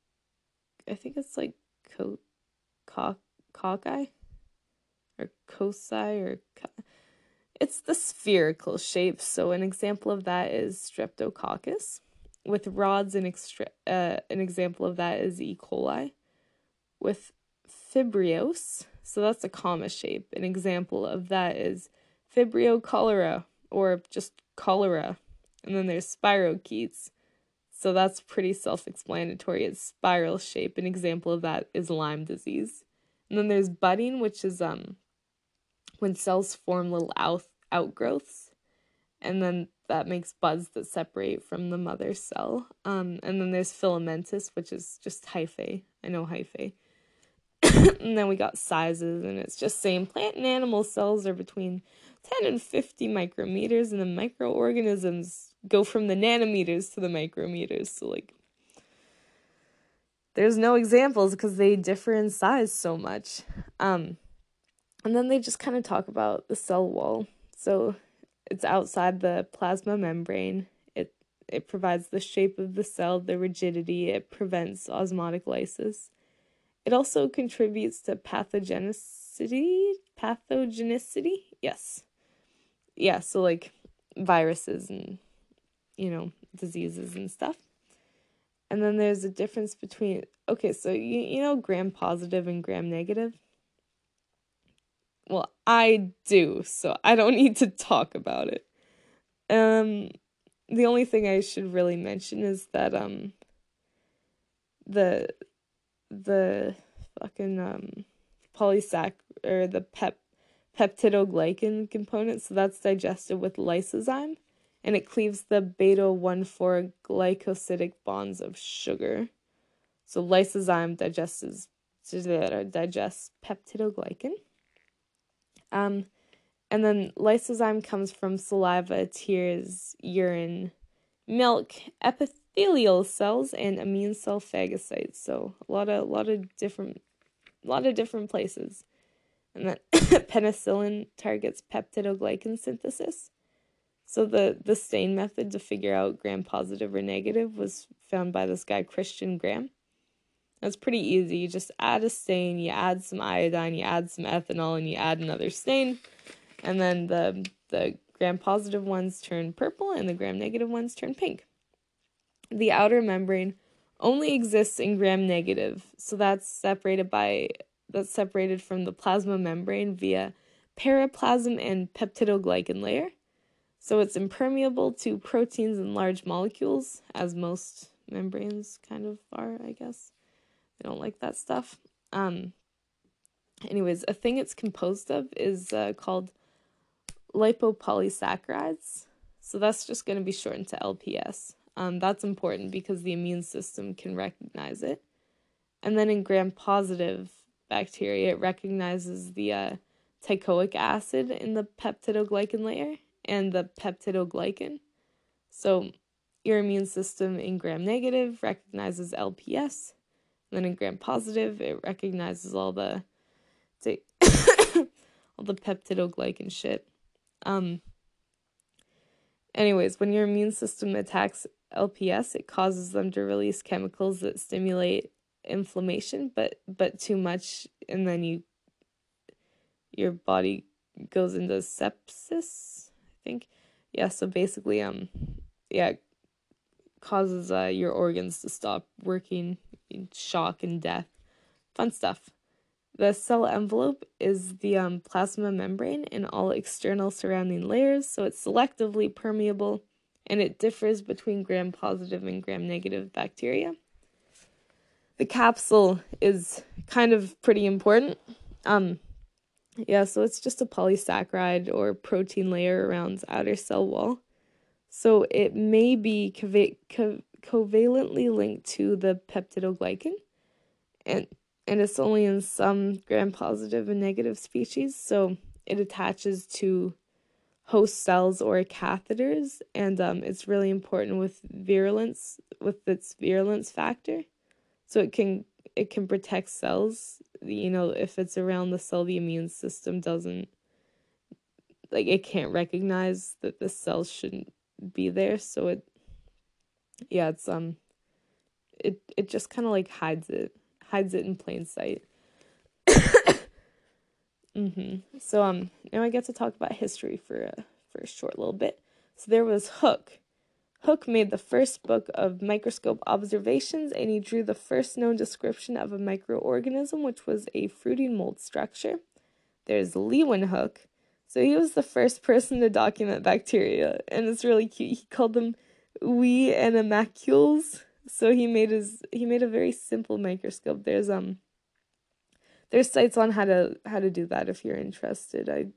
I think it's like co, co, cockeye, or cosi, or co- it's the spherical shape. So an example of that is Streptococcus. With rods, an, extra, uh, an example of that is E. coli. With Fibrios, so that's a comma shape. An example of that is Fibrio cholera, or just cholera. And then there's spirochetes. So that's pretty self-explanatory. It's spiral shape. An example of that is Lyme disease. And then there's budding, which is um when cells form little out- outgrowths. And then that makes buds that separate from the mother cell. Um, and then there's filamentous, which is just hyphae. I know hyphae. And then we got sizes, and it's just saying plant and animal cells are between ten and fifty micrometers, and the microorganisms go from the nanometers to the micrometers. So, like, there's no examples because they differ in size so much. Um, and then they just kind of talk about the cell wall. So, it's outside the plasma membrane. It it provides the shape of the cell, the rigidity. It prevents osmotic lysis. It also contributes to pathogenicity. Pathogenicity? Yes. Yeah, so like viruses and, you know, diseases and stuff. And then there's a difference between, okay, so you, you know gram positive and gram negative? Well, I do, so I don't need to talk about it. Um, the only thing I should really mention is that um, the the fucking um polysac or the pep peptidoglycan component, so that's digested with lysozyme, and it cleaves the beta one four glycosidic bonds of sugar. So lysozyme digests digests peptidoglycan. Um, and then lysozyme comes from saliva, tears, urine, milk, epithelial cells, and immune cell phagocytes. So a lot of a lot of different a lot of different places. And then penicillin targets peptidoglycan synthesis. So the, the stain method to figure out gram positive or negative was found by this guy, Christian Gram. That's pretty easy. You just add a stain, you add some iodine, you add some ethanol, and you add another stain. And then the the gram positive ones turn purple and the gram negative ones turn pink. The outer membrane only exists in gram negative, so that's separated by that's separated from the plasma membrane via periplasm and peptidoglycan layer. So it's impermeable to proteins and large molecules, as most membranes kind of are, I guess. They don't like that stuff. Um, anyways, a thing it's composed of is uh, called lipopolysaccharides. So that's just going to be shortened to L P S. Um, that's important because the immune system can recognize it. And then in gram-positive bacteria, it recognizes the uh, teichoic acid in the peptidoglycan layer and the peptidoglycan. So your immune system in gram-negative recognizes L P S. And then in gram-positive, it recognizes all the te- all the peptidoglycan shit. Um. Anyways, when your immune system attacks L P S, it causes them to release chemicals that stimulate inflammation, but but too much, and then you your body goes into sepsis, I think. Yeah, so basically, um, yeah, it causes uh, your organs to stop working, shock and death. Fun stuff. The cell envelope is the um, plasma membrane and all external surrounding layers, so it's selectively permeable, and it differs between gram-positive and gram-negative bacteria. The capsule is kind of pretty important. Um, yeah, so it's just a polysaccharide or protein layer around the outer cell wall. So it may be cova- co- covalently linked to the peptidoglycan, and and it's only in some gram-positive and negative species, so it attaches to host cells or catheters, and um, it's really important with virulence, with its virulence factor. So it can it can protect cells. You know, if it's around the cell, the immune system doesn't, like, it can't recognize that the cells shouldn't be there. So it, yeah, it's um, it it just kind of like hides it, hides it in plain sight. mm-hmm. So um, now I get to talk about history for a for a short little bit. So there was Hooke. Hooke made the first book of microscope observations, and he drew the first known description of a microorganism, which was a fruiting mold structure. There's Leeuwenhoek. So he was the first person to document bacteria, and it's really cute. He called them wee animalcules. So he made his he made a very simple microscope. There's um there's sites on how to how to do that if you're interested. I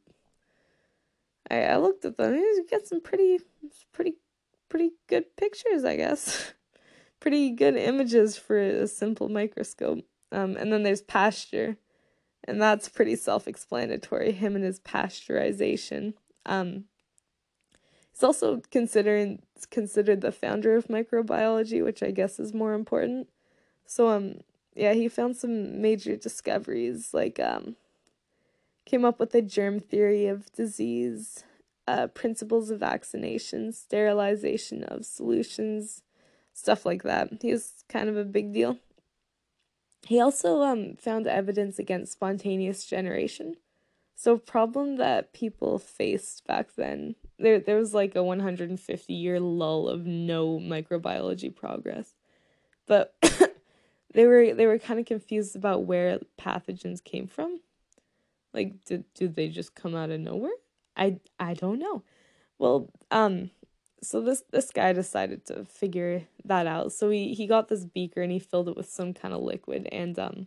I, I looked at them. You get some pretty pretty pretty good pictures, I guess. Pretty good images for a simple microscope. Um, and then there's Pasteur, and that's pretty self-explanatory, him and his pasteurization. Um, he's also considered considered the founder of microbiology, which I guess is more important. So, um, yeah, he found some major discoveries, like, um, came up with the germ theory of disease, uh, principles of vaccination, sterilization of solutions, stuff like that. He was kind of a big deal. He also um found evidence against spontaneous generation. So a problem that people faced back then, there there was like a one hundred fifty year lull of no microbiology progress. But they were they were kind of confused about where pathogens came from. Like, did, did they just come out of nowhere? I I don't know. Well, um, so this this guy decided to figure that out. So he, he got this beaker and he filled it with some kind of liquid, and um,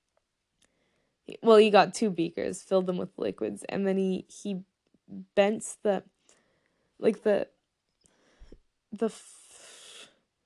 he, well, he got two beakers, filled them with liquids, and then he he bent the, like the the f-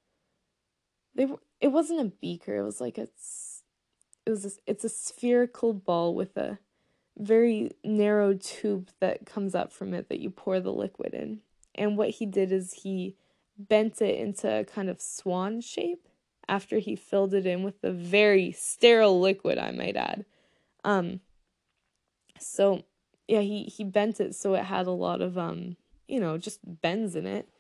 they it wasn't a beaker. It was like a it was a, it's a spherical ball with a very narrow tube that comes up from it that you pour the liquid in. And what he did is he bent it into a kind of swan shape after he filled it in with a very sterile liquid, I might add. Um, so yeah, he, he bent it so it had a lot of, um, you know, just bends in it.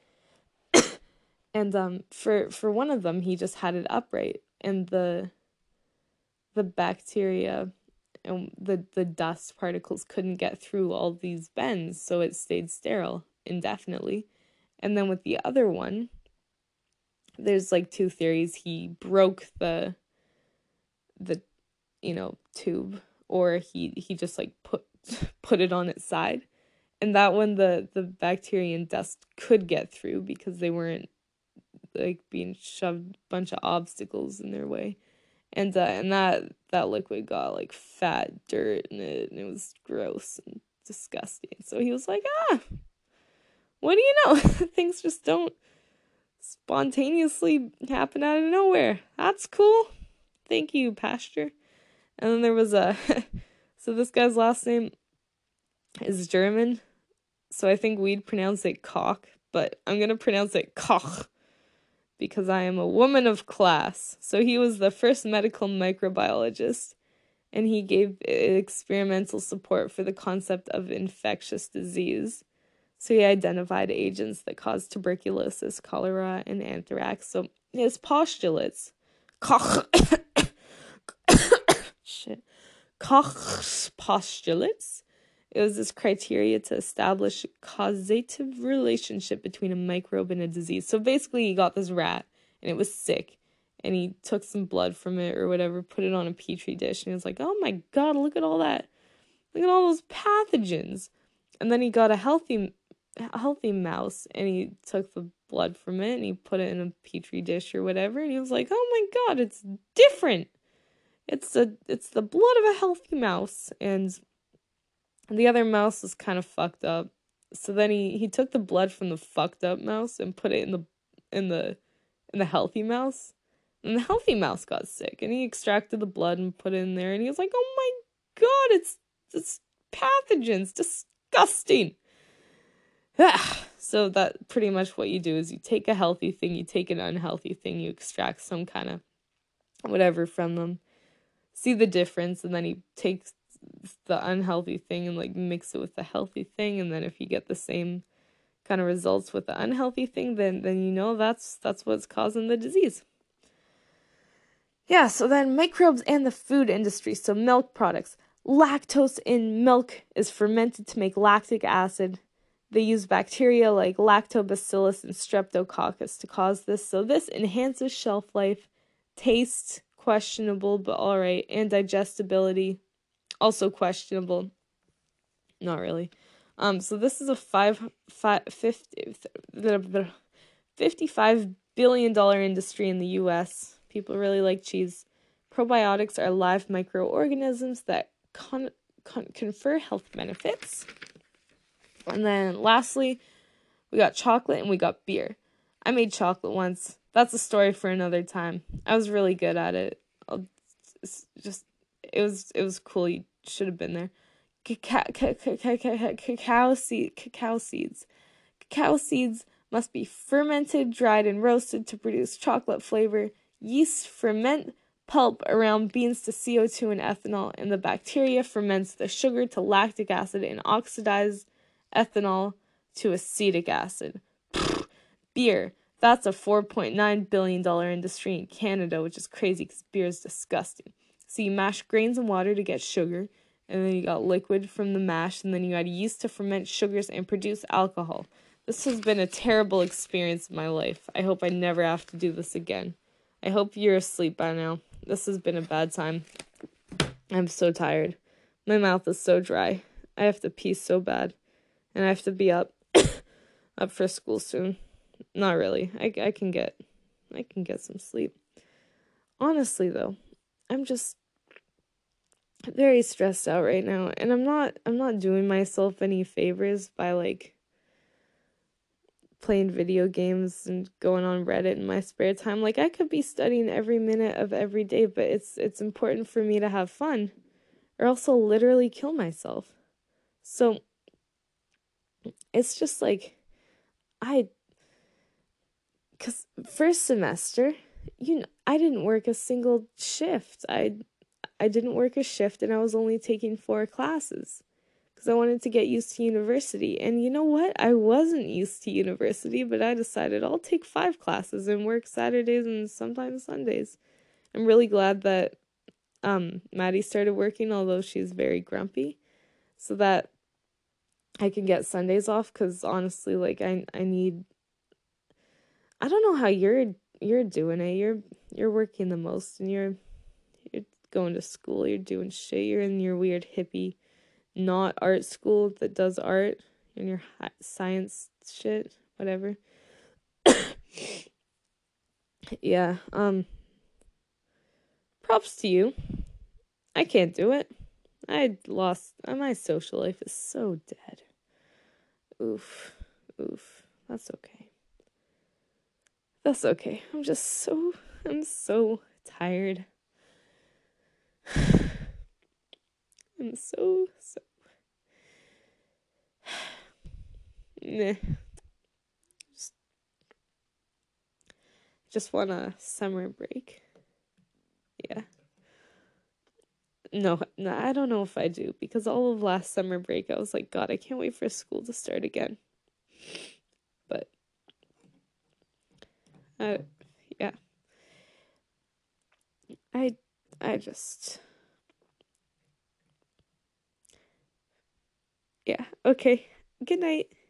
And um, for, for one of them, he just had it upright, and the the bacteria and the, the dust particles couldn't get through all these bends, so it stayed sterile indefinitely. And then with the other one, there's like two theories. He broke the the you know tube, or he he just like put put it on its side, and that one the the bacteria and dust could get through because they weren't like being shoved a bunch of obstacles in their way. And uh, and that that liquid got like fat dirt in it, and it was gross and disgusting. So he was like, ah, what do you know? Things just don't spontaneously happen out of nowhere. That's cool. Thank you, Pasteur. And then there was a, so this guy's last name is German, so I think we'd pronounce it Koch, but I'm gonna pronounce it Koch, because I am a woman of class. So he was the first medical microbiologist, and he gave experimental support for the concept of infectious disease. So he identified agents that cause tuberculosis, cholera, and anthrax. So his postulates, Koch, shit. Koch's postulates. It was this criteria to establish a causative relationship between a microbe and a disease. So basically, he got this rat, and it was sick, and he took some blood from it or whatever, put it on a petri dish, and he was like, oh my god, look at all that. Look at all those pathogens. And then he got a healthy, healthy mouse, and he took the blood from it, and he put it in a petri dish or whatever, and he was like, oh my god, it's different. It's a, it's the blood of a healthy mouse, and the other mouse was kind of fucked up. So then he, he took the blood from the fucked up mouse and put it in the in the in the healthy mouse. And the healthy mouse got sick, and he extracted the blood and put it in there, and he was like, "Oh my god, it's it's pathogens, disgusting." So that pretty much what you do is you take a healthy thing, you take an unhealthy thing, you extract some kind of whatever from them. See the difference, and then he takes the unhealthy thing and like mix it with the healthy thing, and then if you get the same kind of results with the unhealthy thing, then then you know that's that's what's causing the disease. Yeah, so then microbes and the food industry, so milk products. Lactose in milk is fermented to make lactic acid. They use bacteria like lactobacillus and streptococcus to cause this, so this enhances shelf life, taste questionable but alright, and digestibility also questionable. Not really. Um, so this is a five, five, fifty, fifty-five billion dollars industry in the U S. People really like cheese. Probiotics are live microorganisms that con- con- confer health benefits. And then lastly, we got chocolate and we got beer. I made chocolate once. That's a story for another time. I was really good at it. I'll just it was it was cool. You should have been there. Cacao, cacao seed, cacao seeds. Cacao seeds must be fermented, dried, and roasted to produce chocolate flavor. Yeast ferment pulp around beans to C O two and ethanol, and the bacteria ferments the sugar to lactic acid and oxidize ethanol to acetic acid. Pfft, beer. That's a four point nine billion dollars industry in Canada, which is crazy because beer is disgusting. So you mash grains and water to get sugar, and then you got liquid from the mash, and then you add yeast to ferment sugars and produce alcohol. This has been a terrible experience in my life. I hope I never have to do this again. I hope you're asleep by now. This has been a bad time. I'm so tired. My mouth is so dry. I have to pee so bad. And I have to be up up for school soon. Not really. I, I can get I can get some sleep. Honestly though, I'm just very stressed out right now, and I'm not I'm not doing myself any favors by like playing video games and going on Reddit in my spare time. Like, I could be studying every minute of every day, but it's it's important for me to have fun, or else I'll literally kill myself. So it's just like I cuz first semester, you know, I didn't work a single shift. I I didn't work a shift, and I was only taking four classes because I wanted to get used to university. And you know what? I wasn't used to university, but I decided I'll take five classes and work Saturdays and sometimes Sundays. I'm really glad that um, Maddie started working, although she's very grumpy, so that I can get Sundays off, because honestly, like, I I need... I don't know how you're you're doing it. You're you're working the most, and you're you're going to school, you're doing shit, you're in your weird hippie not art school that does art, in your science shit, whatever. Yeah, um, props to you. I can't do it. I lost, my social life is so dead. Oof, oof, that's okay. That's okay. I'm just so, I'm so tired. I'm so, so... Nah. Just, just want a summer break. Yeah. No, no, I don't know if I do, because all of last summer break, I was like, God, I can't wait for school to start again. But, uh, yeah. I, I just... Yeah. Okay. Good night.